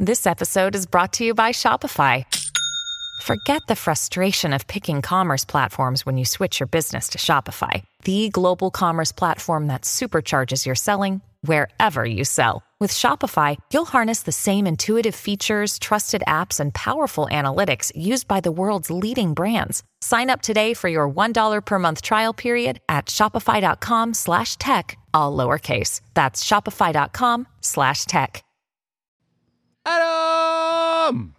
This episode is brought to you by Shopify. Forget the frustration of picking commerce platforms when you switch your business to Shopify, the global commerce platform that supercharges your selling wherever you sell. With Shopify, you'll harness the same intuitive features, trusted apps, and powerful analytics used by the world's leading brands. Sign up today for your $1 per month trial period at shopify.com/tech, all lowercase. That's shopify.com/tech. Adam!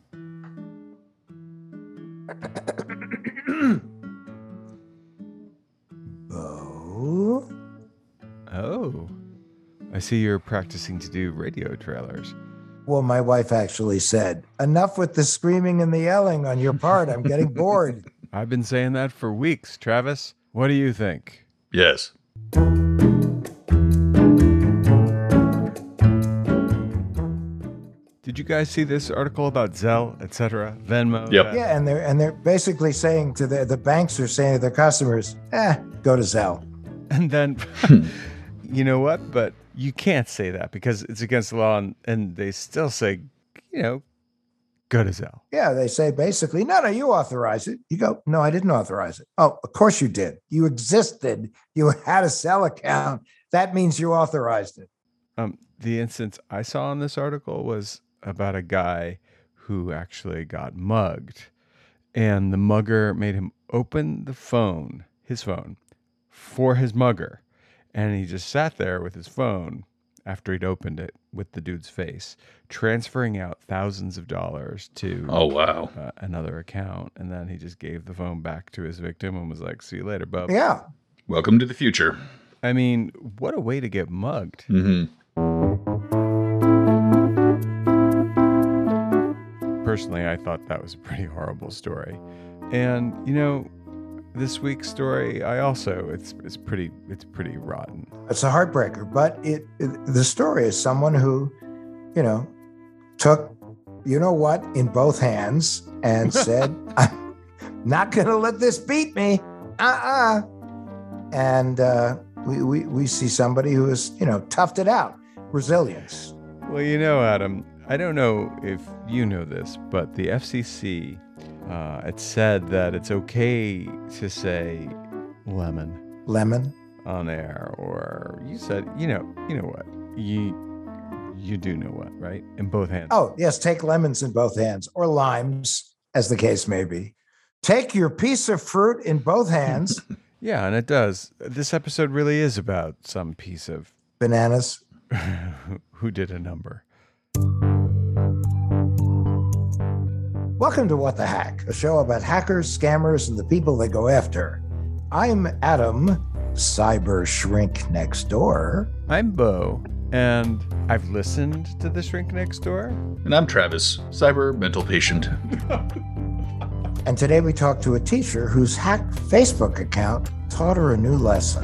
Bo? Oh. I see you're practicing to do radio trailers. Well, my wife actually said, enough with the screaming and the yelling on your part. I'm getting bored. I've been saying that for weeks. Travis, what do you think? Yes. Did you guys see this article about Zelle, etc., Venmo? Yep. Yeah, and they're basically saying to the banks are saying to their customers, go to Zelle. And then, you know what? But you can't say that because it's against the law, and they still say, go to Zelle. Yeah, they say basically, no, you authorize it. You go, no, I didn't authorize it. Oh, of course you did. You existed. You had a Zelle account. That means you authorized it. The instance I saw in this article was about a guy who actually got mugged, and the mugger made him open his phone for his mugger, and he just sat there with his phone after he'd opened it with the dude's face, transferring out thousands of dollars to another account, and then he just gave the phone back to his victim and was like, see you later, bub. Yeah. Welcome to the future. I mean, what a way to get mugged. Mm-hmm. Personally, I thought that was a pretty horrible story. And, this week's story, it's pretty rotten. It's a heartbreaker, but the story is someone who, took, in both hands and said, I'm not going to let this beat me. And we see somebody who has, toughed it out. Resilience. Well, Adam, I don't know if you know this, but the FCC, it said that it's okay to say lemon on air, or you said, you know what, you do know what, right? In both hands. Oh, yes. Take lemons in both hands, or limes, as the case may be. Take your piece of fruit in both hands. Yeah, and it does. This episode really is about some piece of bananas who did a number. Welcome to What the Hack, a show about hackers, scammers, and the people they go after. I'm Adam, cyber shrink next door. I'm Bo, and I've listened to the Shrink Next Door. And I'm Travis, cyber mental patient. And today we talk to a teacher whose hacked Facebook account taught her a new lesson.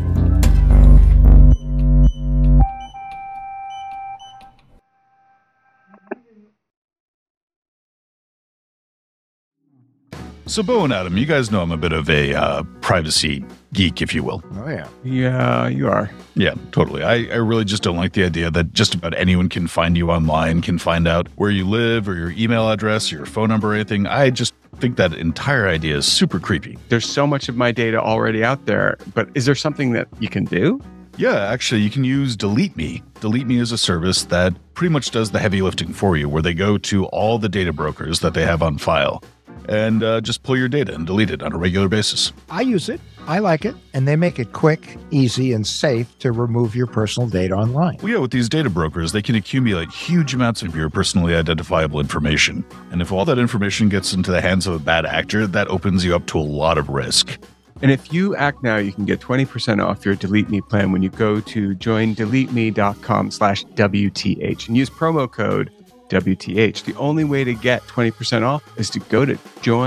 So, Bo and Adam, you guys know I'm a bit of a privacy geek, if you will. Oh, yeah. Yeah, you are. Yeah, totally. I really just don't like the idea that just about anyone can find you online, can find out where you live or your email address or your phone number or anything. I just think that entire idea is super creepy. There's so much of my data already out there, but is there something that you can do? Yeah, actually, you can use Delete Me. Delete Me is a service that pretty much does the heavy lifting for you, where they go to all the data brokers that they have on file and just pull your data and delete it on a regular basis. I use it. I like it. And they make it quick, easy, and safe to remove your personal data online. Well, yeah, with these data brokers, they can accumulate huge amounts of your personally identifiable information. And if all that information gets into the hands of a bad actor, that opens you up to a lot of risk. And if you act now, you can get 20% off your Delete Me plan when you go to joindeleteme.com/WTH and use promo code WTH. The only way to get 20% off is to go to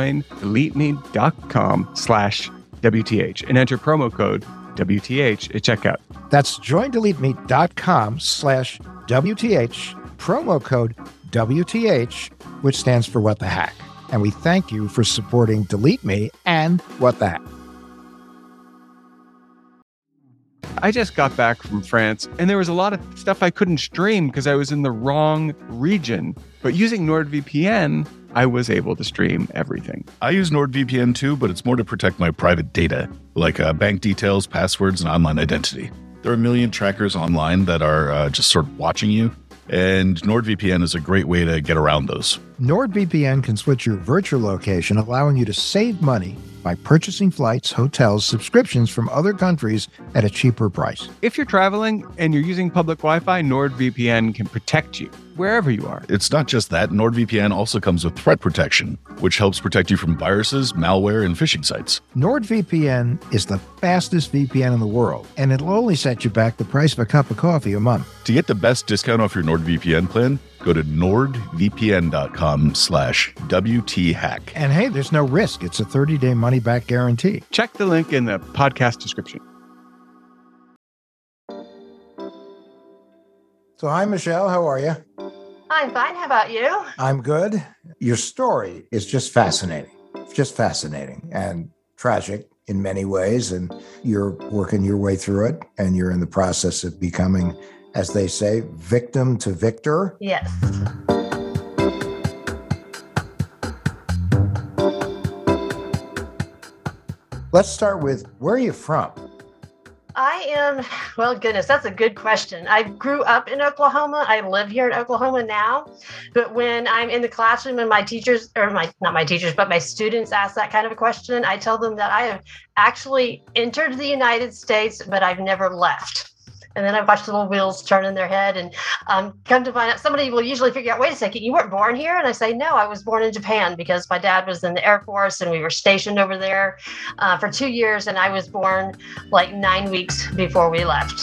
joindeleteme.com/WTH and enter promo code WTH at checkout. That's joindeleteme.com/WTH, promo code WTH, which stands for What the Hack. And we thank you for supporting Delete Me and What the Hack. I just got back from France and there was a lot of stuff I couldn't stream because I was in the wrong region. But using NordVPN, I was able to stream everything. I use NordVPN too, but it's more to protect my private data, like bank details, passwords, and online identity. There are a million trackers online that are just sort of watching you, and NordVPN is a great way to get around those. NordVPN can switch your virtual location, allowing you to save money by purchasing flights, hotels, subscriptions from other countries at a cheaper price. If you're traveling and you're using public Wi-Fi, NordVPN can protect you wherever you are. It's not just that. NordVPN also comes with threat protection, which helps protect you from viruses, malware, and phishing sites. NordVPN is the fastest VPN in the world, and it'll only set you back the price of a cup of coffee a month. To get the best discount off your NordVPN plan, go to nordvpn.com/WTHack. And hey, there's no risk. It's a 30-day money-back guarantee. Check the link in the podcast description. So hi, Michelle. How are you? I'm fine. How about you? I'm good. Your story is just fascinating. Just fascinating and tragic in many ways. And you're working your way through it. And you're in the process of becoming, as they say, victim to victor. Yes. Let's start with, where are you from? I am, well, goodness, that's a good question. I grew up in Oklahoma. I live here in Oklahoma now. But when I'm in the classroom and my teachers, or not my teachers, but my students ask that kind of a question, I tell them that I have actually entered the United States, but I've never left. And then I watch the little wheels turn in their head and come to find out, somebody will usually figure out, wait a second, you weren't born here? And I say, no, I was born in Japan because my dad was in the Air Force and we were stationed over there for 2 years. And I was born like 9 weeks before we left.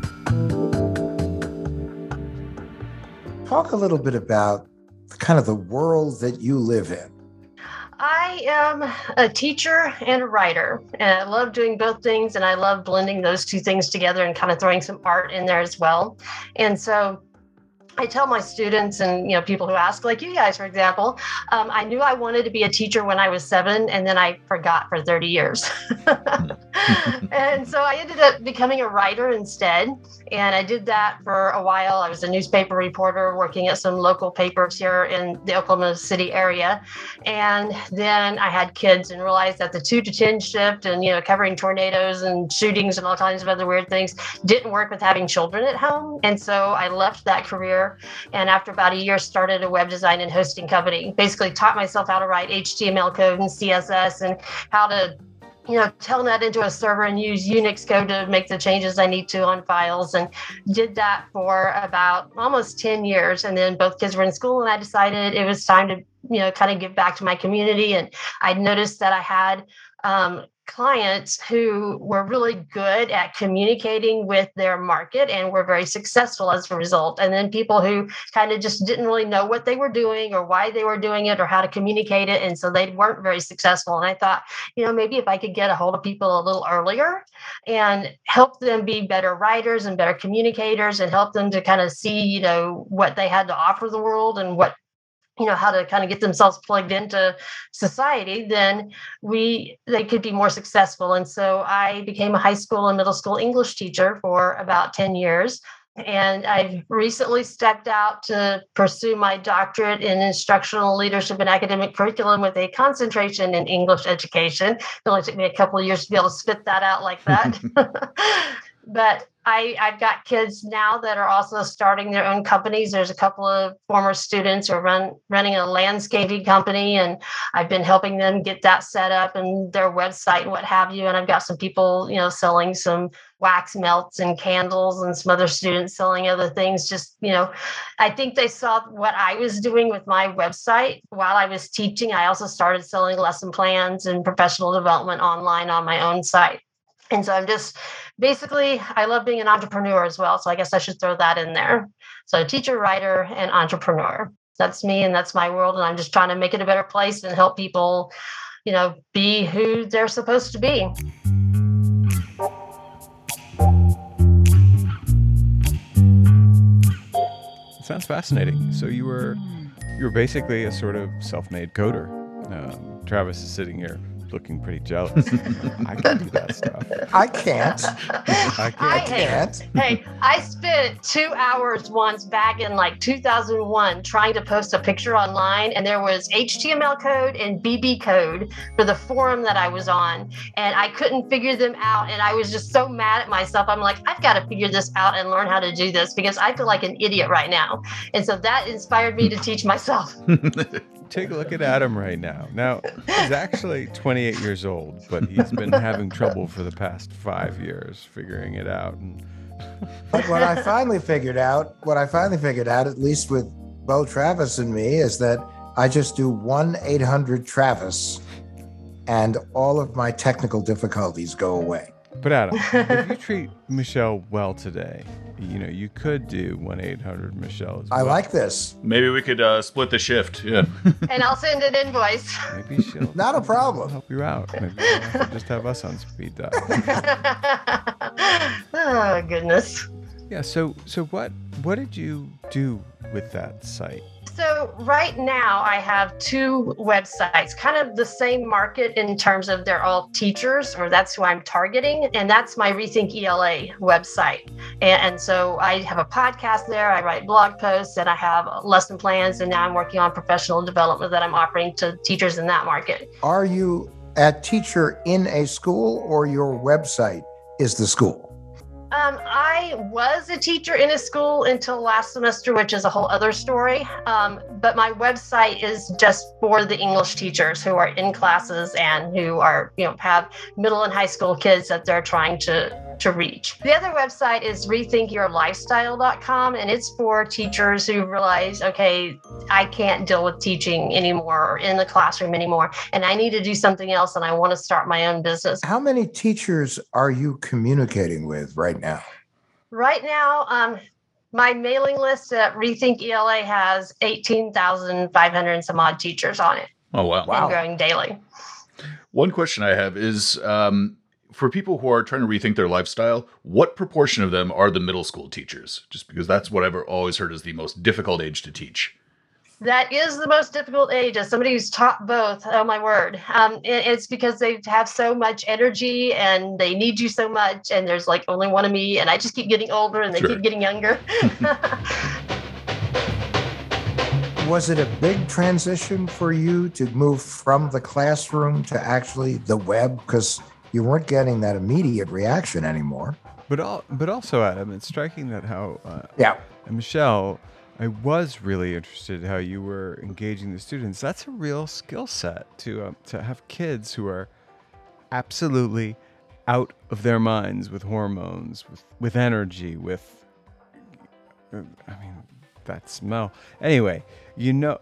Talk a little bit about kind of the world that you live in. I am a teacher and a writer, and I love doing both things, and I love blending those two things together and kind of throwing some art in there as well. And so I tell my students and people who ask, like you guys, for example, I knew I wanted to be a teacher when I was 7, and then I forgot for 30 years. And so I ended up becoming a writer instead. And I did that for a while. I was a newspaper reporter working at some local papers here in the Oklahoma City area. And then I had kids and realized that the 2 to 10 shift and, covering tornadoes and shootings and all kinds of other weird things didn't work with having children at home. And so I left that career. And after about a year, started a web design and hosting company. Basically taught myself how to write HTML code and CSS and how to telnet into a server and use Unix code to make the changes I need to on files, and did that for about almost 10 years. And then both kids were in school and I decided it was time to, kind of give back to my community. And I noticed that I had clients who were really good at communicating with their market and were very successful as a result. And then people who kind of just didn't really know what they were doing or why they were doing it or how to communicate it. And so they weren't very successful. And I thought, maybe if I could get a hold of people a little earlier and help them be better writers and better communicators and help them to kind of see, what they had to offer the world and what how to kind of get themselves plugged into society, then they could be more successful. And so I became a high school and middle school English teacher for about 10 years. And I've recently stepped out to pursue my doctorate in instructional leadership and academic curriculum with a concentration in English education. It only took me a couple of years to be able to spit that out like that. But I've got kids now that are also starting their own companies. There's a couple of former students who are running a landscaping company, and I've been helping them get that set up and their website and what have you. And I've got some people, selling some wax melts and candles, and some other students selling other things. Just, I think they saw what I was doing with my website while I was teaching. I also started selling lesson plans and professional development online on my own site. And so I'm just basically, I love being an entrepreneur as well. So I guess I should throw that in there. So teacher, writer, and entrepreneur. That's me and that's my world. And I'm just trying to make it a better place and help people, be who they're supposed to be. It sounds fascinating. So you were basically a sort of self-made coder. Travis is sitting here looking pretty jealous. I can do that stuff. I can't. I can't. Hey, I spent 2 hours once back in like 2001 trying to post a picture online, and there was HTML code and BB code for the forum that I was on, and I couldn't figure them out, and I was just so mad at myself. I'm like, I've got to figure this out and learn how to do this because I feel like an idiot right now. And so that inspired me to teach myself. Take a look at Adam right now. Now, he's actually 28 years old, but he's been having trouble for the past 5 years figuring it out. And But what I finally figured out, at least with Bo Travis and me, is that I just do 1-800-TRAVIS and all of my technical difficulties go away. But Adam, if you treat Michelle well today, you could do 1-800-Michelle as well. I like this. Maybe we could split the shift. Yeah. And I'll send an invoice. Maybe she'll Not a problem. help you out. Maybe you'll just have us on speed dial. Oh, goodness. Yeah. So what did you do with that site? So right now I have 2 websites, kind of the same market in terms of they're all teachers, or that's who I'm targeting. And that's my Rethink ELA website. And so I have a podcast there. I write blog posts and I have lesson plans. And now I'm working on professional development that I'm offering to teachers in that market. Are you a teacher in a school, or your website is the school? I was a teacher in a school until last semester, which is a whole other story. But my website is just for the English teachers who are in classes and who are, have middle and high school kids that they're trying to reach. The other website is rethinkyourlifestyle.com, and it's for teachers who realize, okay, I can't deal with teaching anymore or in the classroom anymore, and I need to do something else, and I want to start my own business. How many teachers are you communicating with right now? Right now, my mailing list at Rethink ELA has 18,500 and some odd teachers on it. Oh, wow. And growing daily. One question I have is, for people who are trying to rethink their lifestyle, what proportion of them are the middle school teachers? Just because that's what I've always heard is the most difficult age to teach. That is the most difficult age. As somebody who's taught both, oh my word, it's because they have so much energy and they need you so much. And there's like only one of me, and I just keep getting older and they keep getting younger. Was it a big transition for you to move from the classroom to actually the web? Because you weren't getting that immediate reaction anymore. But also, Adam, it's striking that how and Michelle, I was really interested how you were engaging the students. That's a real skill set to have kids who are absolutely out of their minds with hormones, with energy, with that smell. Anyway, the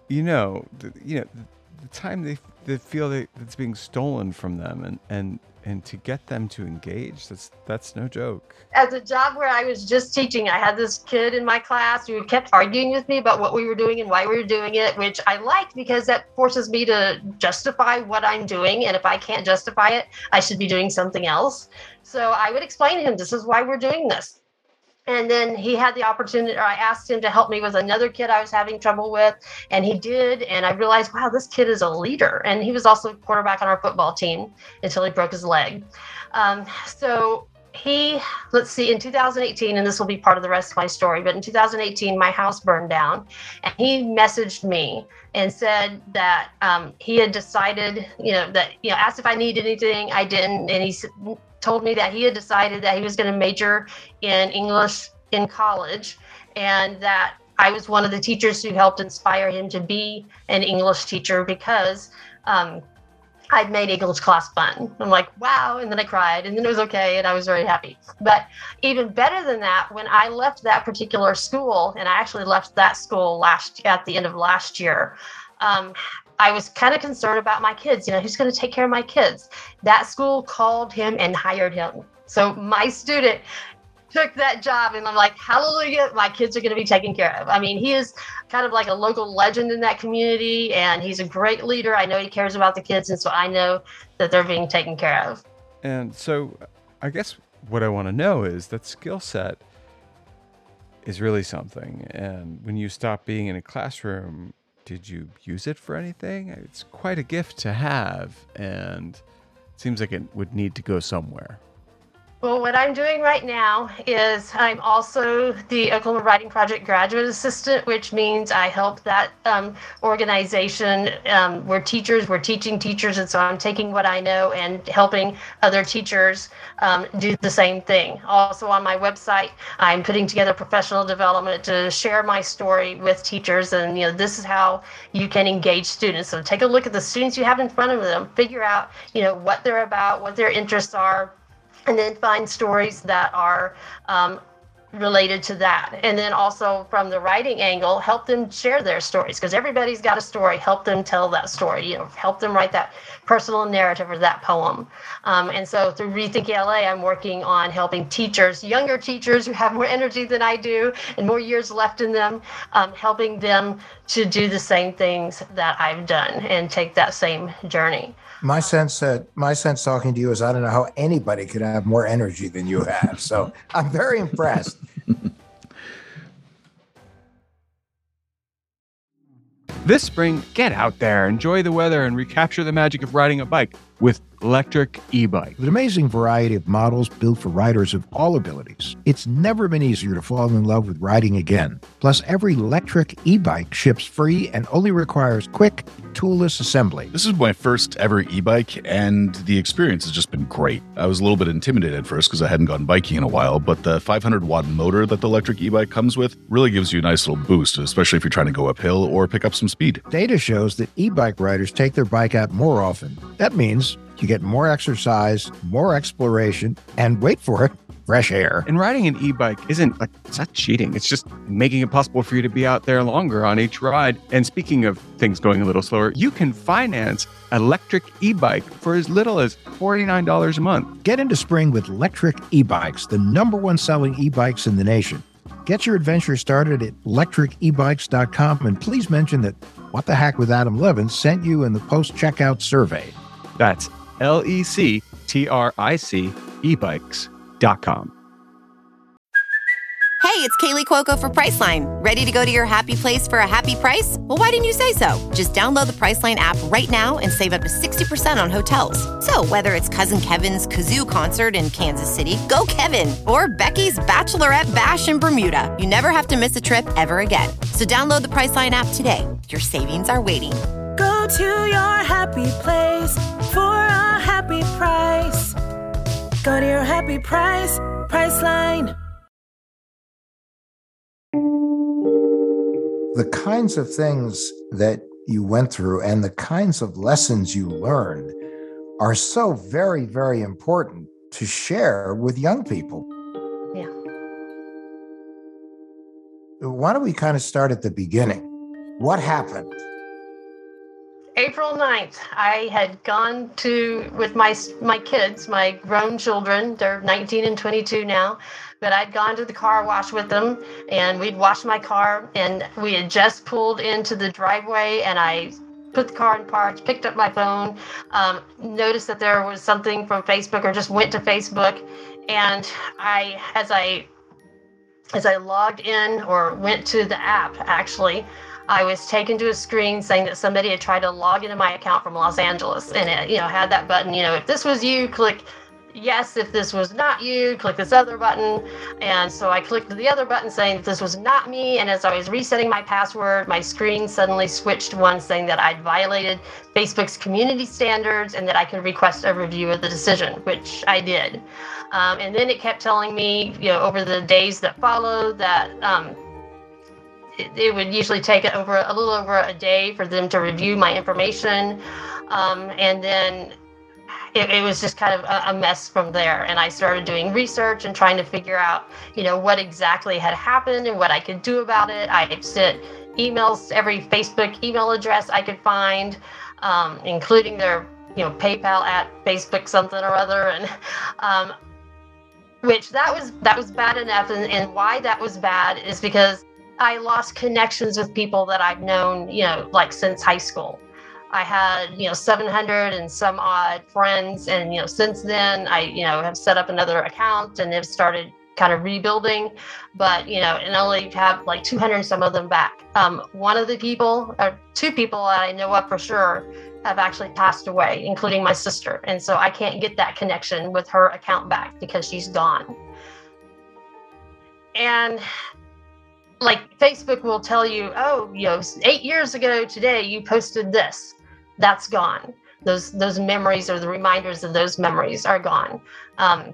time they feel that it's being stolen from them, and to get them to engage, that's no joke. As a job where I was just teaching, I had this kid in my class who kept arguing with me about what we were doing and why we were doing it, which I liked because that forces me to justify what I'm doing. And if I can't justify it, I should be doing something else. So I would explain to him, this is why we're doing this. And then he had the opportunity, or I asked him to help me with another kid I was having trouble with, and he did. And I realized, wow, this kid is a leader. And he was also a quarterback on our football team until he broke his leg. So in 2018, and this will be part of the rest of my story, but in 2018, my house burned down, and he messaged me and said that he had decided, asked if I needed anything. I didn't. And he told me that he had decided that he was going to major in English in college, and that I was one of the teachers who helped inspire him to be an English teacher because I'd made English class fun. I'm like, wow. And then I cried, and then it was okay. And I was very happy. But even better than that, when I left that particular school, and I actually left that school at the end of last year, I was kind of concerned about my kids. Who's going to take care of my kids? That school called him and hired him. So my student took that job, and I'm like, hallelujah, my kids are going to be taken care of. I mean, he is kind of like a local legend in that community, and he's a great leader. I know he cares about the kids, and so I know that they're being taken care of. And so I guess what I want to know is that skill set is really something. And when you stopped being in a classroom, did you use it for anything? It's quite a gift to have. And Seems like it would need to go somewhere. Well, what I'm doing right now is I'm also the Oklahoma Writing Project graduate assistant, which means I help that organization. We're teachers, we're teaching teachers, and so I'm taking what I know and helping other teachers do the same thing. Also on my website, I'm putting together professional development to share my story with teachers, and this is how you can engage students. So take a look at the students you have in front of them, figure out what they're about, what their interests are, and then find stories that are related to that. And then also from the writing angle, help them share their stories, because everybody's got a story. Help them tell that story, help them write that personal narrative or that poem. And so through Rethink LA, I'm working on helping teachers, younger teachers who have more energy than I do and more years left in them, helping them to do the same things that I've done and take that same journey. My sense talking to you is I don't know how anybody could have more energy than you have. So I'm very impressed. This spring, get out there, enjoy the weather, and recapture the magic of riding a bike with electric e-bike. With an amazing variety of models built for riders of all abilities, it's never been easier to fall in love with riding again. Plus, every electric e-bike ships free and only requires quick, toolless assembly. This is my first ever e-bike, and the experience has just been great. I was a little bit intimidated at first because I hadn't gone biking in a while, but the 500-watt motor that the electric e-bike comes with really gives you a nice little boost, especially if you're trying to go uphill or pick up some speed. Data shows that e-bike riders take their bike out more often. That means you get more exercise, more exploration, and wait for it, fresh air. And riding an e-bike it's not cheating. It's just making it possible for you to be out there longer on each ride. And speaking of things going a little slower, you can finance electric e-bike for as little as $49 a month. Get into spring with electric e-bikes, the #1 selling e-bikes in the nation. Get your adventure started at electricebikes.com, and please mention that What the Heck with Adam Levin sent you in the post-checkout survey. That's LECTRIC ebikes.com. Hey, it's Kaylee Cuoco for Priceline. Ready to go to your happy place for a happy price? Well, why didn't you say so? Just download the Priceline app right now and save up to 60% on hotels. So whether it's Cousin Kevin's Kazoo Concert in Kansas City, go Kevin, or Becky's Bachelorette Bash in Bermuda, you never have to miss a trip ever again. So download the Priceline app today. Your savings are waiting. Go to your happy place for a happy price. Go to your happy price, Priceline. The kinds of things that you went through and the kinds of lessons you learned are so very, very important to share with young people. Yeah. Why don't we kind of start at the beginning? What happened? April 9th, I had gone with my kids, my grown children, they're 19 and 22 now, but I'd gone to the car wash with them, and we'd washed my car, and we had just pulled into the driveway, and I put the car in park, picked up my phone, noticed that there was something from Facebook, or just went to Facebook, and as I logged in or went to the app, actually, I was taken to a screen saying that somebody had tried to log into my account from Los Angeles, and it, had that button, if this was you, click yes. If this was not you, click this other button. And so I clicked the other button saying that this was not me. And as I was resetting my password, my screen suddenly switched to one saying that I'd violated Facebook's community standards and that I could request a review of the decision, which I did. And then it kept telling me, over the days that followed that, it would usually take a little over a day for them to review my information. And then it was just kind of a mess from there. And I started doing research and trying to figure out, what exactly had happened and what I could do about it. I sent emails to every Facebook email address I could find, including their, PayPal at Facebook something or other. And which that was bad enough. And why that was bad is because I lost connections with people that I've known, since high school. I had, 700 and some odd friends. And, since then I, have set up another account and have started kind of rebuilding, but and only have like 200 and some of them back. One of the people, or two people that I know of for sure, have actually passed away, including my sister. And so I can't get that connection with her account back because she's gone. And like Facebook will tell you, 8 years ago today, you posted this. That's gone. Those memories, or the reminders of those memories, are gone. And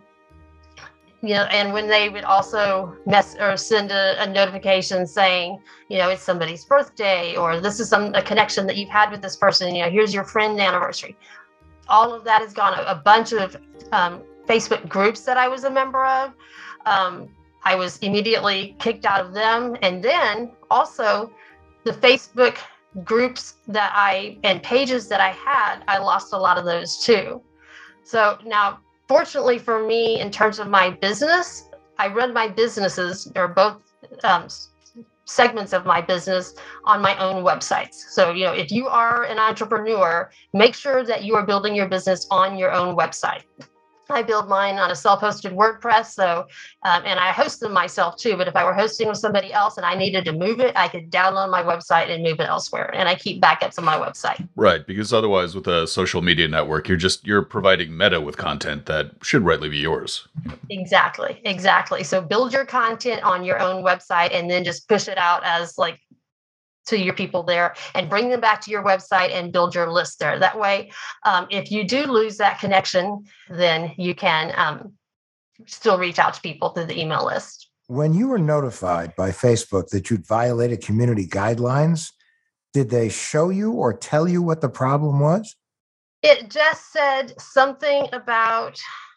when they would also send a notification saying, it's somebody's birthday, or this is a connection that you've had with this person, here's your friend anniversary. All of that is gone. A bunch of Facebook groups that I was a member of, I was immediately kicked out of them. And then also the Facebook groups and pages that I had, I lost a lot of those too. So now, fortunately for me, in terms of my business, I run my businesses, or both segments of my business, on my own websites. So, if you are an entrepreneur, make sure that you are building your business on your own website. I build mine on a self-hosted WordPress. So, and I host them myself too. But if I were hosting with somebody else and I needed to move it, I could download my website and move it elsewhere. And I keep backups on my website. Right, because otherwise, with a social media network, you're providing Meta with content that should rightly be yours. Exactly. So build your content on your own website, and then just push it out as to your people there, and bring them back to your website and build your list there. That way, if you do lose that connection, then you can still reach out to people through the email list. When you were notified by Facebook that you'd violated community guidelines, did they show you or tell you what the problem was? It just said something about...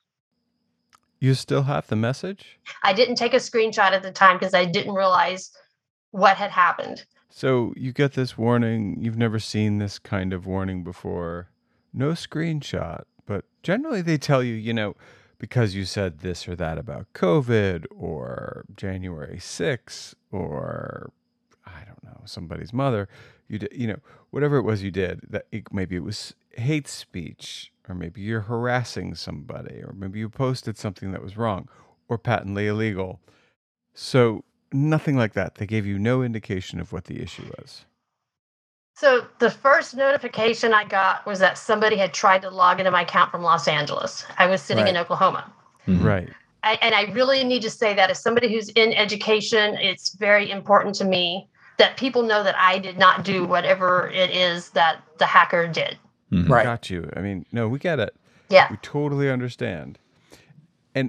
You still have the message? I didn't take a screenshot at the time because I didn't realize what had happened. So you get this warning. You've never seen this kind of warning before. No screenshot, but generally they tell you, because you said this or that about COVID or January 6th or, I don't know, somebody's mother, you did, whatever it was you did, that maybe it was hate speech, or maybe you're harassing somebody, or maybe you posted something that was wrong or patently illegal. So nothing like that. They gave you no indication of what the issue was. So the first notification I got was that somebody had tried to log into my account from Los Angeles. I was sitting in Oklahoma. Mm-hmm. Right. And I really need to say that as somebody who's in education, it's very important to me that people know that I did not do whatever it is that the hacker did. Mm-hmm. Right. Got you. I mean, no, we get it. Yeah. We totally understand. And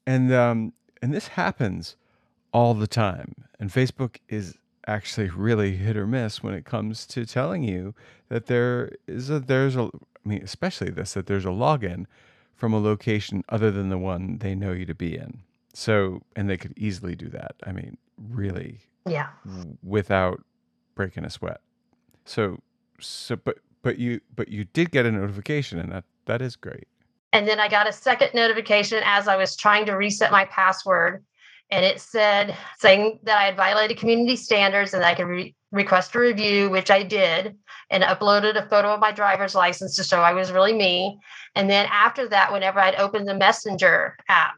this happens all the time. And Facebook is actually really hit or miss when it comes to telling you that there's especially that there's a login from a location other than the one they know you to be in. So, and they could easily do that. I mean, really. Yeah. Without breaking a sweat. But you did get a notification, and that is great. And then I got a second notification as I was trying to reset my password. And it said, saying that I had violated community standards and that I could request a review, which I did, and uploaded a photo of my driver's license to show I was really me. And then after that, whenever I'd opened the Messenger app,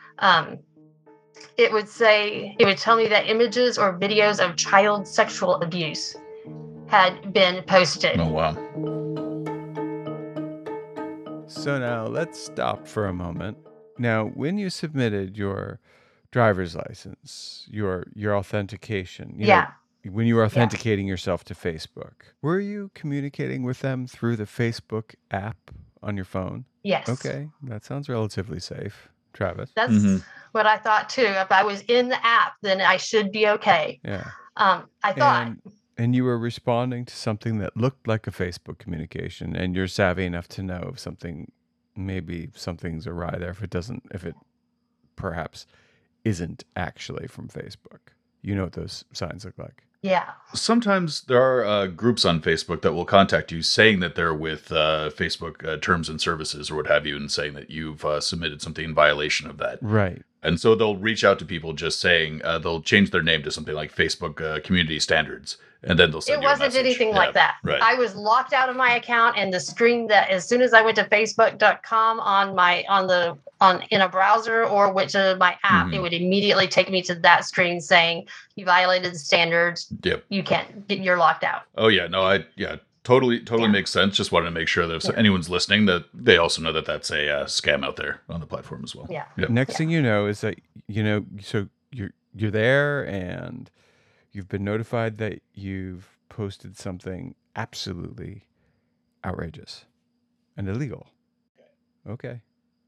it would tell me that images or videos of child sexual abuse had been posted. Oh, wow. So now let's stop for a moment. Now, when you submitted your driver's license, your authentication, when you were authenticating yourself to Facebook, were you communicating with them through the Facebook app on your phone? Yes. Okay, that sounds relatively safe. Travis? That's what I thought too. If I was in the app, then I should be okay. Yeah. I thought. And you were responding to something that looked like a Facebook communication, and you're savvy enough to know if something's awry there, if it perhaps isn't actually from Facebook. You know what those signs look like. Yeah. Sometimes there are groups on Facebook that will contact you saying that they're with Facebook terms and services or what have you, and saying that you've submitted something in violation of that. Right. And so they'll reach out to people just saying, they'll change their name to something like Facebook Community Standards. And then they'll send It you a wasn't message. anything like that. Right. I was locked out of my account, and the screen that as soon as I went to Facebook.com in a browser or went to my app, it would immediately take me to that screen saying you violated the standards. Yep. You're locked out. Oh yeah, no, totally makes sense. Just wanted to make sure that if anyone's listening, that they also know that that's a scam out there on the platform as well. Yeah. Yep. Next thing you know is that, so you're there and you've been notified that you've posted something absolutely outrageous and illegal. Okay.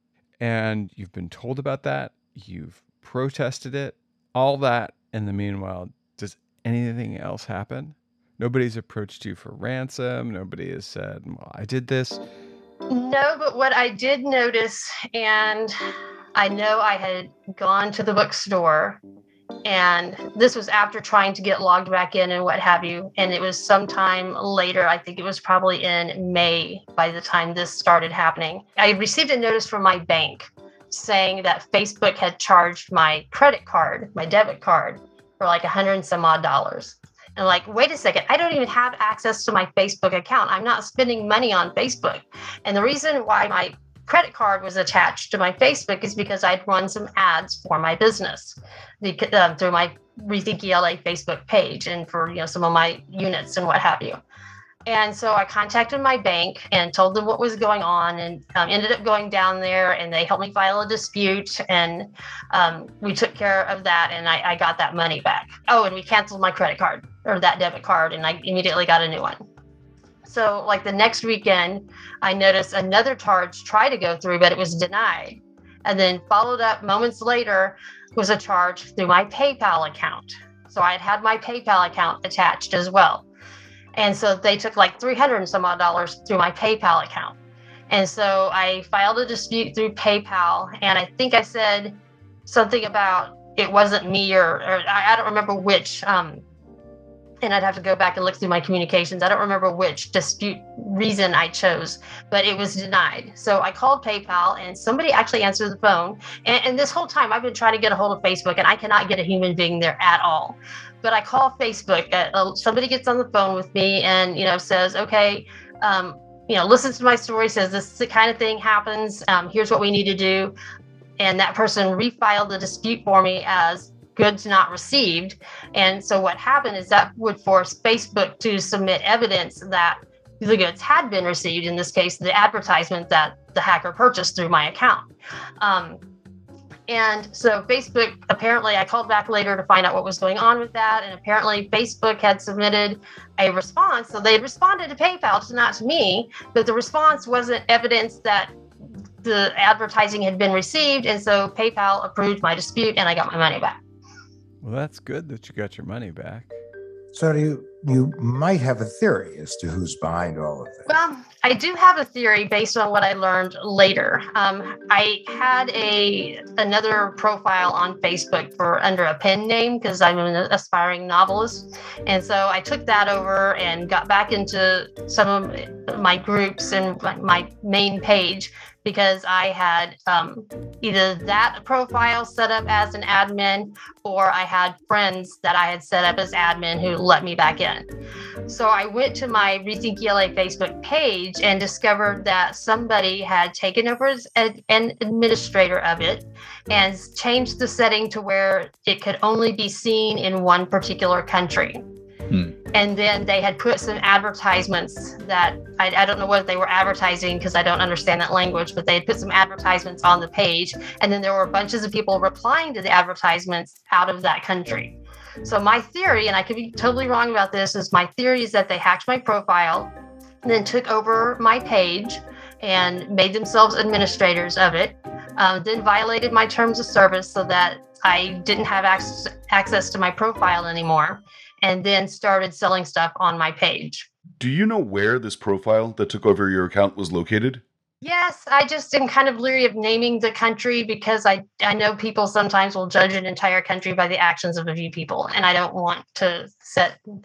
And you've been told about that. You've protested it. All that. In the meanwhile, does anything else happen? Nobody's approached you for ransom. Nobody has said, well, I did this. No, but what I did notice, and I know I had gone to the bookstore, and this was after trying to get logged back in and what have you. And it was sometime later, I think it was probably in May by the time this started happening. I received a notice from my bank saying that Facebook had charged my credit card, my debit card, for like $100 and some odd. And like, wait a second, I don't even have access to my Facebook account. I'm not spending money on Facebook. And the reason why my credit card was attached to my Facebook is because I'd run some ads for my business through my Rethink ELA Facebook page and for some of my units and what have you. And so I contacted my bank and told them what was going on, and ended up going down there, and they helped me file a dispute, and we took care of that, and I got that money back. Oh, and we canceled my credit card or that debit card, and I immediately got a new one. So like the next weekend, I noticed another charge try to go through, but it was denied. And then followed up moments later was a charge through my PayPal account. So I had my PayPal account attached as well. And so they took like $300 and some odd through my PayPal account. And so I filed a dispute through PayPal. And I think I said something about it wasn't me or I don't remember which. And I'd have to go back and look through my communications. I don't remember which dispute reason I chose, but it was denied. So I called PayPal, and somebody actually answered the phone. And this whole time I've been trying to get a hold of Facebook, and I cannot get a human being there at all. But I call Facebook, somebody gets on the phone with me and, says, okay, listens to my story, says this kind of thing happens. Here's what we need to do. And that person refiled the dispute for me as goods not received. And so what happened is that would force Facebook to submit evidence that the goods had been received, in this case, the advertisement that the hacker purchased through my account. And so Facebook, apparently, I called back later to find out what was going on with that. And apparently Facebook had submitted a response. So they had responded to PayPal, not to me, but the response wasn't evidence that the advertising had been received. And so PayPal approved my dispute, and I got my money back. Well, that's good that you got your money back. So you might have a theory as to who's behind all of this. Well, I do have a theory based on what I learned later. I had another profile on Facebook under a pen name because I'm an aspiring novelist. And so I took that over and got back into some of my groups and my main page, because I had either that profile set up as an admin, or I had friends that I had set up as admin who let me back in. So I went to my Rethink ELA Facebook page and discovered that somebody had taken over as an administrator of it and changed the setting to where it could only be seen in one particular country. And then they had put some advertisements that I don't know what they were advertising because I don't understand that language, but they had put some advertisements on the page. And then there were bunches of people replying to the advertisements out of that country. So my theory, and I could be totally wrong about this, is my theory is that they hacked my profile and then took over my page and made themselves administrators of it, then violated my terms of service so that I didn't have access to my profile anymore, and then started selling stuff on my page. Do you know where this profile that took over your account was located? Yes, I just am kind of leery of naming the country because I know people sometimes will judge an entire country by the actions of a few people, and I don't want to set that up.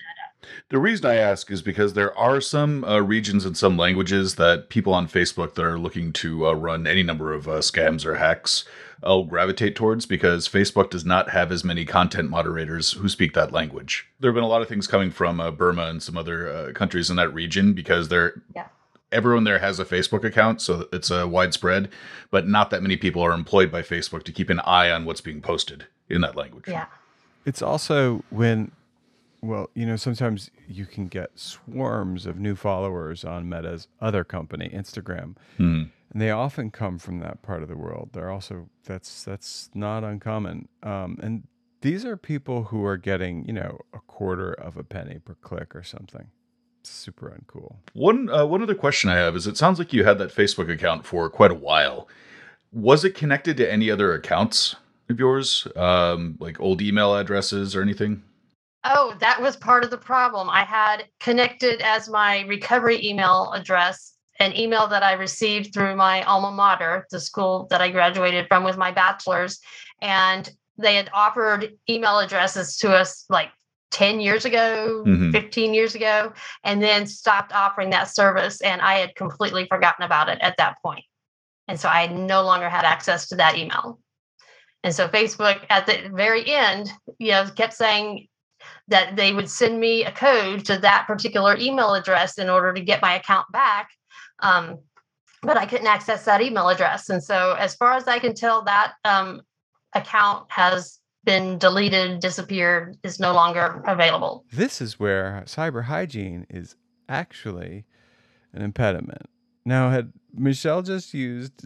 The reason I ask is because there are some regions and some languages that people on Facebook that are looking to run any number of scams or hacks will gravitate towards, because Facebook does not have as many content moderators who speak that language. There have been a lot of things coming from Burma and some other countries in that region, because everyone there has a Facebook account, so it's widespread, but not that many people are employed by Facebook to keep an eye on what's being posted in that language. Yeah. It's also when, well, sometimes you can get swarms of new followers on Meta's other company, Instagram, and they often come from that part of the world. They're also, that's not uncommon. And these are people who are getting, a quarter of a penny per click or something. It's super uncool. One other question I have is, it sounds like you had that Facebook account for quite a while. Was it connected to any other accounts of yours, like old email addresses or anything? Oh, that was part of the problem. I had connected as my recovery email address an email that I received through my alma mater, the school that I graduated from with my bachelor's. And they had offered email addresses to us like 10 years ago, 15 years ago, and then stopped offering that service. And I had completely forgotten about it at that point. And so I no longer had access to that email. And so Facebook at the very end, kept saying that they would send me a code to that particular email address in order to get my account back. But I couldn't access that email address. And so as far as I can tell, that account has been deleted, disappeared, is no longer available. This is where cyber hygiene is actually an impediment. Now, had Michelle just used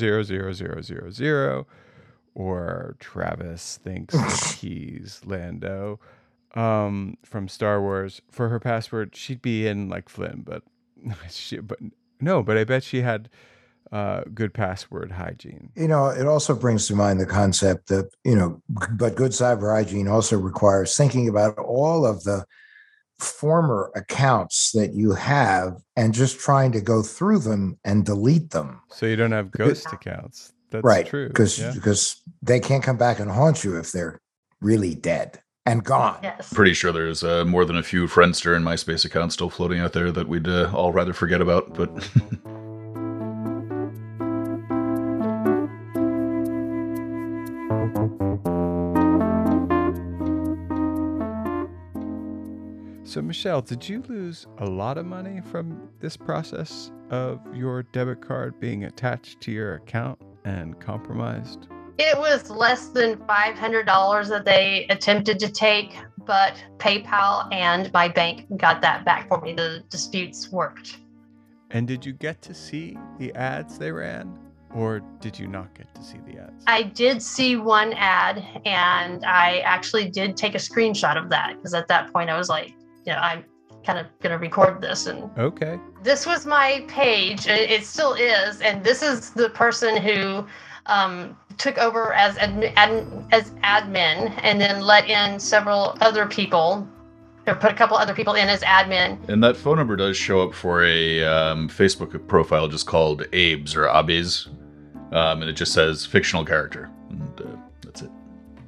0000000 or Travis thinks that he's Lando from Star Wars for her password, she'd be in like Flynn, but I bet she had good password hygiene. It also brings to mind the concept that, but good cyber hygiene also requires thinking about all of the former accounts that you have and just trying to go through them and delete them. So you don't have ghost accounts. That's right, true. Because they can't come back and haunt you if they're really dead and gone. Yes. Pretty sure there's more than a few Friendster and MySpace accounts still floating out there that we'd all rather forget about, but... So, Michelle, did you lose a lot of money from this process of your debit card being attached to your account and compromised? It was less than $500 that they attempted to take, but PayPal and my bank got that back for me. The disputes worked. And did you get to see the ads they ran? Or did you not get to see the ads? I did see one ad, and I actually did take a screenshot of that, because at that point I was like, I'm kind of going to record this. And okay. This was my page. It still is. And this is the person who took over as admin and then let in several other people, or put a couple other people in as admin. And that phone number does show up for a Facebook profile just called Abes or Abes. And it just says fictional character. And that's it.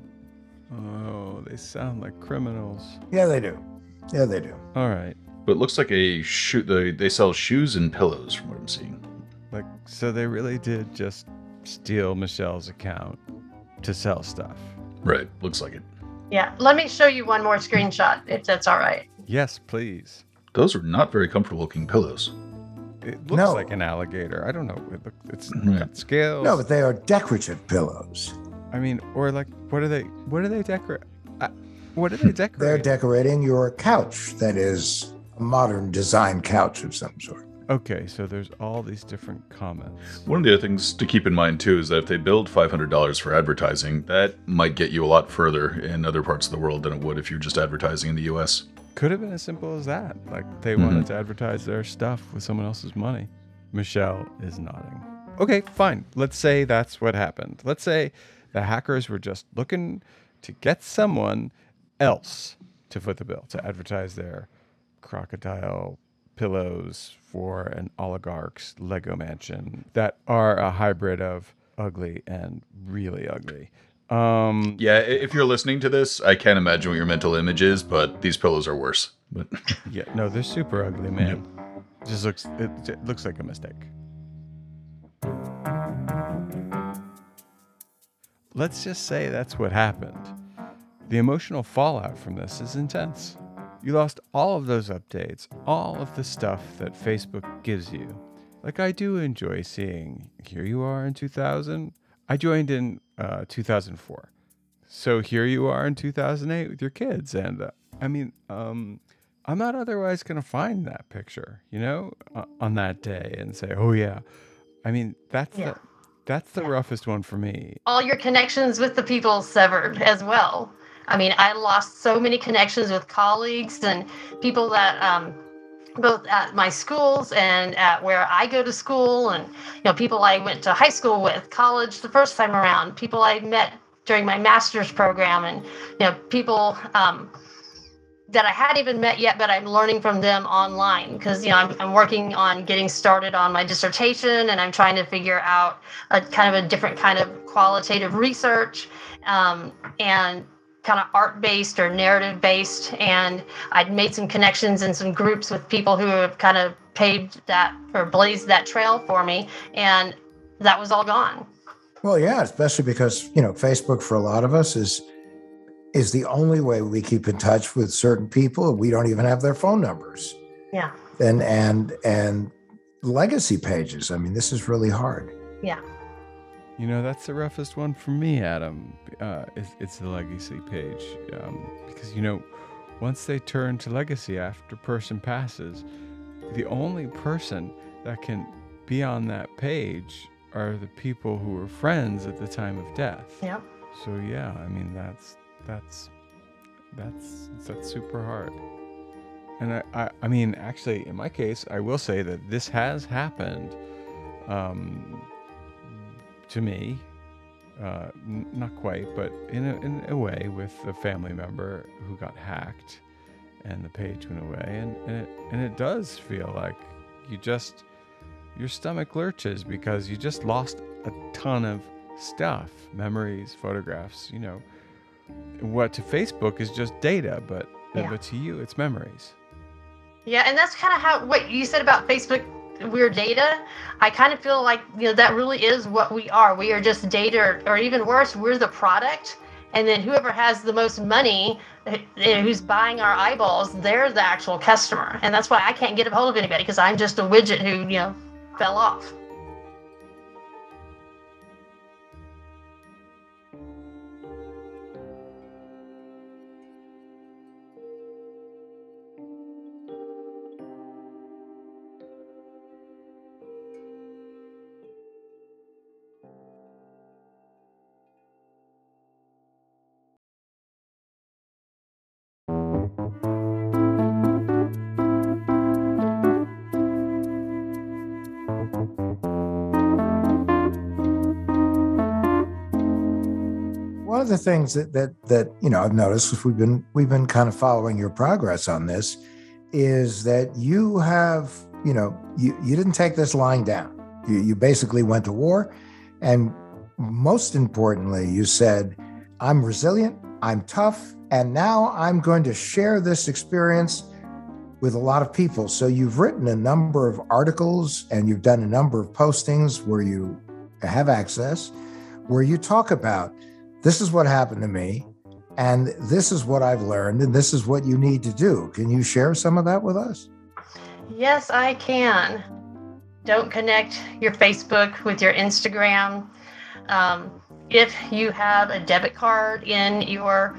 Oh, they sound like criminals. Yeah, they do. Yeah, they do. All right. But it looks like they sell shoes and pillows from what I'm seeing. So they really did just steal Michelle's account to sell stuff. Right. Looks like it. Yeah. Let me show you one more screenshot, if that's all right. Yes, please. Those are not very comfortable looking pillows. It looks like an alligator. I don't know. It's got scales. No, but they are decorative pillows. I mean, or like, what are they decorate? What are they decorating? They're decorating your couch. That is a modern design couch of some sort. Okay, so there's all these different comments. One of the other things to keep in mind, too, is that if they build $500 for advertising, that might get you a lot further in other parts of the world than it would if you're just advertising in the U.S. Could have been as simple as that. Like, they wanted to advertise their stuff with someone else's money. Michelle is nodding. Okay, fine. Let's say that's what happened. Let's say the hackers were just looking to get someone else to foot the bill, to advertise their crocodile pillows for an oligarch's Lego mansion that are a hybrid of ugly and really ugly. Yeah, if you're listening to this, I can't imagine what your mental image is, but these pillows are worse. But yeah, no, they're super ugly, man. It looks like a mistake. Let's just say that's what happened. The emotional fallout from this is intense. You lost all of those updates, all of the stuff that Facebook gives you. Like, I do enjoy seeing, here you are in 2000. I joined in 2004. So here you are in 2008 with your kids. And I'm not otherwise going to find that picture, on that day and say, oh yeah. I mean, that's the roughest one for me. All your connections with the people severed as well. I mean, I lost so many connections with colleagues and people that, both at my schools and at where I go to school, and people I went to high school with, college the first time around, people I met during my master's program, and people that I hadn't even met yet, but I'm learning from them online because I'm working on getting started on my dissertation, and I'm trying to figure out a kind of a different kind of qualitative research and kind of art-based or narrative-based, and I'd made some connections in some groups with people who have kind of paved that or blazed that trail for me, and that was all gone. Well, yeah, especially because, Facebook for a lot of us is the only way we keep in touch with certain people. We don't even have their phone numbers. Yeah. And legacy pages. I mean, this is really hard. Yeah. That's the roughest one for me, Adam. It's the legacy page. Because, once they turn to legacy after person passes, the only person that can be on that page are the people who were friends at the time of death. Yep. So, yeah, I mean, that's super hard. And I mean, actually, in my case, I will say that this has happened to me, not quite, but in a way, with a family member who got hacked, and the page went away, and it does feel like your stomach lurches because you just lost a ton of stuff, memories, photographs. What to Facebook is just data, but to you, it's memories. Yeah, and that's kind of what you said about Facebook. We're data. I kind of feel like that really is what we are. We are just data, or even worse, we're the product. And then whoever has the most money, who's buying our eyeballs, they're the actual customer. And that's why I can't get a hold of anybody, because I'm just a widget who fell off. One of the things that I've noticed, if we've been kind of following your progress on this, is that you have you didn't take this lying down. You basically went to war, and most importantly, you said, I'm resilient, I'm tough, and now I'm going to share this experience with a lot of people. So you've written a number of articles and you've done a number of postings where you have access, where you talk about, this is what happened to me, and this is what I've learned, and this is what you need to do. Can you share some of that with us? Yes, I can. Don't connect your Facebook with your Instagram. If you have a debit card in your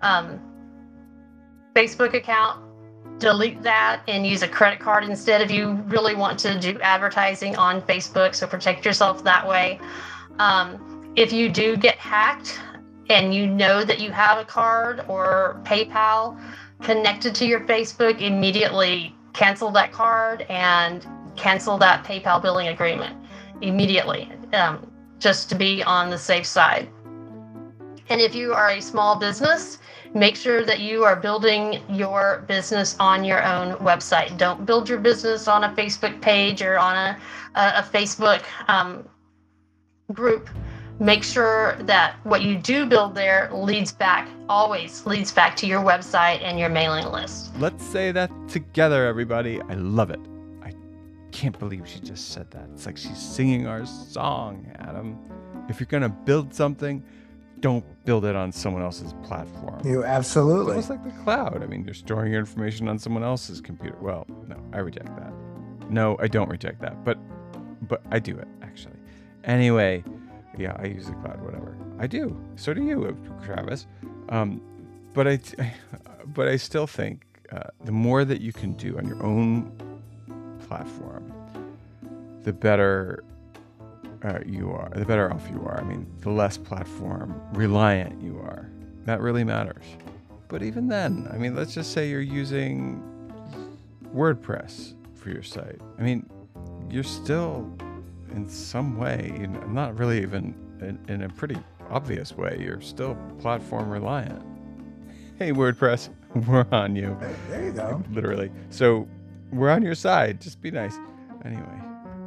Facebook account, delete that and use a credit card instead if you really want to do advertising on Facebook. So protect yourself that way. If you do get hacked and you know that you have a card or PayPal connected to your Facebook, immediately cancel that card and cancel that PayPal billing agreement immediately, just to be on the safe side. And if you are a small business, make sure that you are building your business on your own website. Don't build your business on a Facebook page or on a Facebook group. make sure that what you do build there always leads back to your website and your mailing list. Let's say that together, everybody. I love it. I can't believe she just said that. It's like she's singing our song, Adam. If you're going to build something, don't build it on someone else's platform. You absolutely. It's almost like the cloud. I mean, you're storing your information on someone else's computer. Well, no, I reject that. No, I don't reject that, but I do it, actually. Anyway, yeah, I use the cloud, whatever. I do. So do you, Travis. But I still think the more that you can do on your own platform, the better you are, the better off you are. I mean, the less platform reliant you are. That really matters. But even then, I mean, let's just say you're using WordPress for your site. I mean, you're still in some way, not really even in a pretty obvious way, you're still platform reliant. Hey, WordPress, we're on you. There you go. Literally. So we're on your side. Just be nice. Anyway.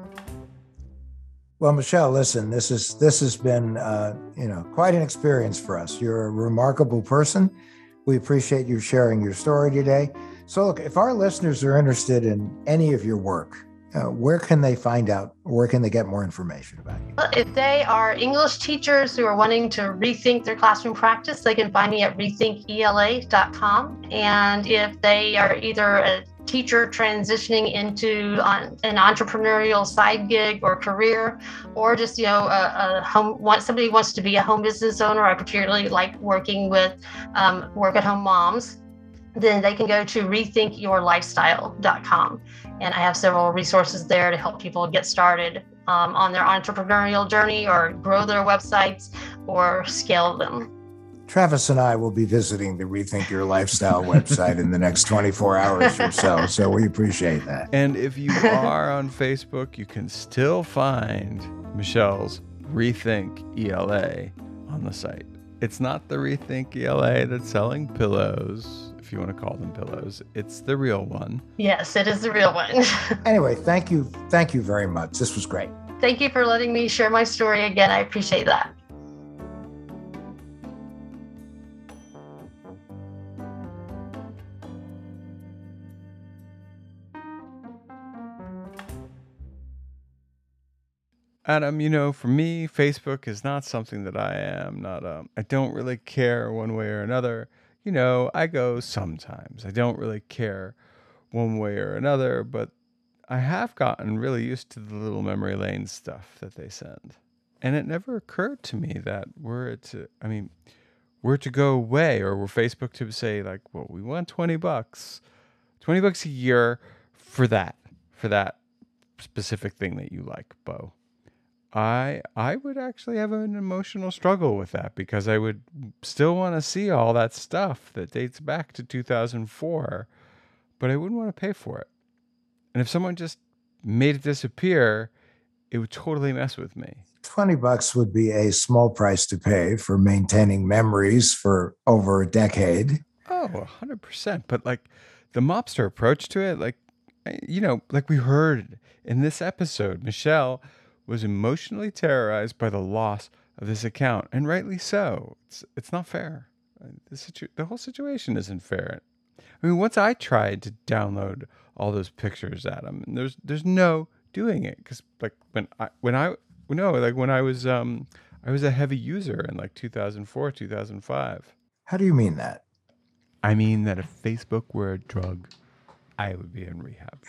Well, Michelle, listen, this has been quite an experience for us. You're a remarkable person. We appreciate you sharing your story today. So look, if our listeners are interested in any of your work, where can they find out? Where can they get more information about you? If they are English teachers who are wanting to rethink their classroom practice, they can find me at rethinkela.com. And if they are either a teacher transitioning into an entrepreneurial side gig or career, or just somebody who wants to be a home business owner, I particularly like working with work-at-home moms, then they can go to rethinkyourlifestyle.com. And I have several resources there to help people get started on their entrepreneurial journey, or grow their websites, or scale them. Travis and I will be visiting the Rethink Your Lifestyle website in the next 24 hours or so we appreciate that. And if you are on Facebook, you can still find Michelle's Rethink ELA on the site. It's not the Rethink ELA that's selling pillows, if you want to call them pillows. It's the real one. Yes, it is the real one. Anyway, thank you very much. This was great. Thank you for letting me share my story again. I appreciate that. Adam, for me, Facebook is not something that I don't really care one way or another. I go sometimes. I don't really care one way or another, but I have gotten really used to the little memory lane stuff that they send. And it never occurred to me that were it to go away, or were Facebook to say like, well, we want $20 a year for that specific thing that you like, Bo. I would actually have an emotional struggle with that, because I would still want to see all that stuff that dates back to 2004, but I wouldn't want to pay for it. And if someone just made it disappear, it would totally mess with me. $20 would be a small price to pay for maintaining memories for over a decade. Oh, 100%. But like the mobster approach to it, like we heard in this episode, Michelle was emotionally terrorized by the loss of this account, and rightly so. It's not fair. The whole situation isn't fair. I mean, once I tried to download all those pictures, Adam, and there's no doing it, because like when I was a heavy user in like 2004, 2005. How do you mean that? I mean that if Facebook were a drug, I would be in rehab.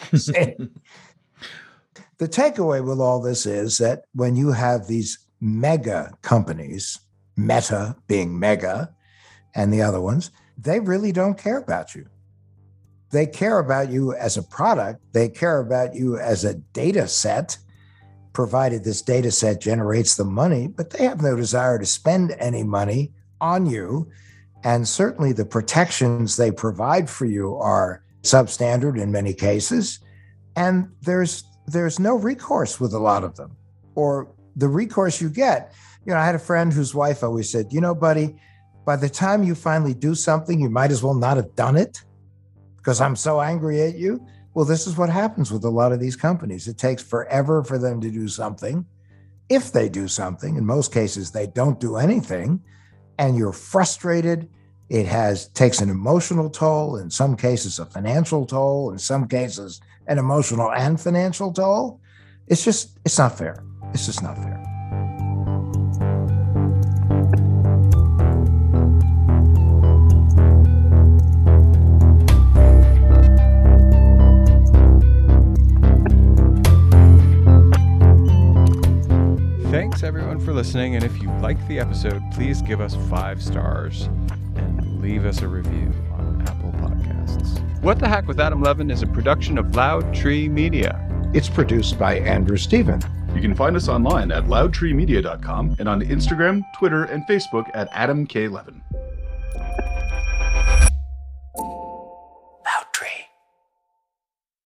The takeaway with all this is that when you have these mega companies, Meta being mega, and the other ones, they really don't care about you. They care about you as a product. They care about you as a data set, provided this data set generates the money, but they have no desire to spend any money on you. And certainly the protections they provide for you are substandard in many cases. And there's no recourse with a lot of them, or the recourse you get. I had a friend whose wife always said, buddy, by the time you finally do something, you might as well not have done it because I'm so angry at you. Well, this is what happens with a lot of these companies. It takes forever for them to do something. if they do something. In most cases, they don't do anything, and you're frustrated. It takes an emotional toll, in some cases a financial toll, in some cases an emotional and financial toll. It's not fair. It's just not fair. Thanks everyone for listening, and if you liked the episode, please give us 5 stars and leave us a review on Apple Podcasts. What the Hack with Adam Levin is a production of Loud Tree Media. It's produced by Andrew Stephen. You can find us online at loudtreemedia.com and on Instagram, Twitter, and Facebook at Adam K. Levin.